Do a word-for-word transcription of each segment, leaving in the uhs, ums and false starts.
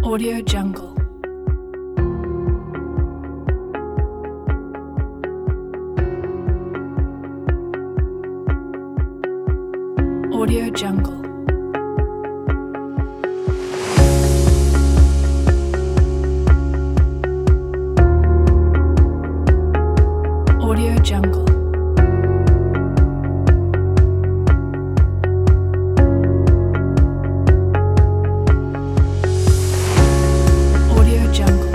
Audio Jungle. Audio Jungle. Audio Jungle. Audio Jungle.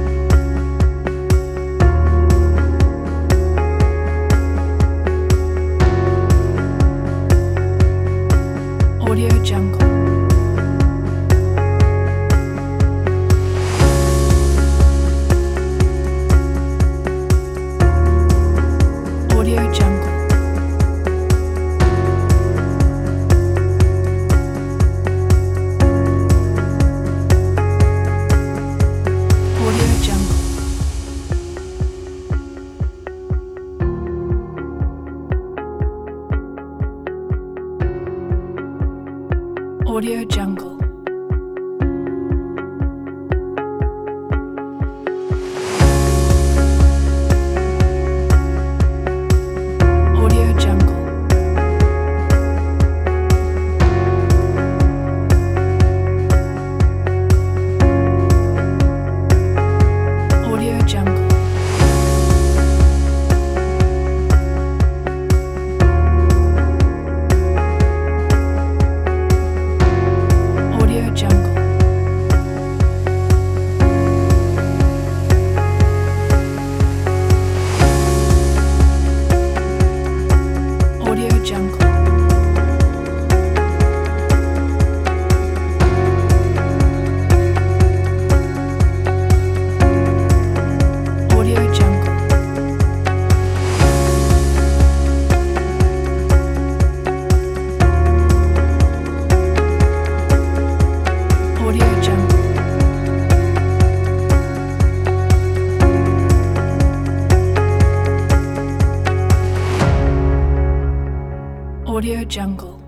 Audio Jungle. Audio Jungle. Audio Jungle. Audio Jungle. Audio Jungle. Audio Jungle. Audio Jungle. Audio Jungle. Audio Jungle. Audio Jungle. Audio Jungle.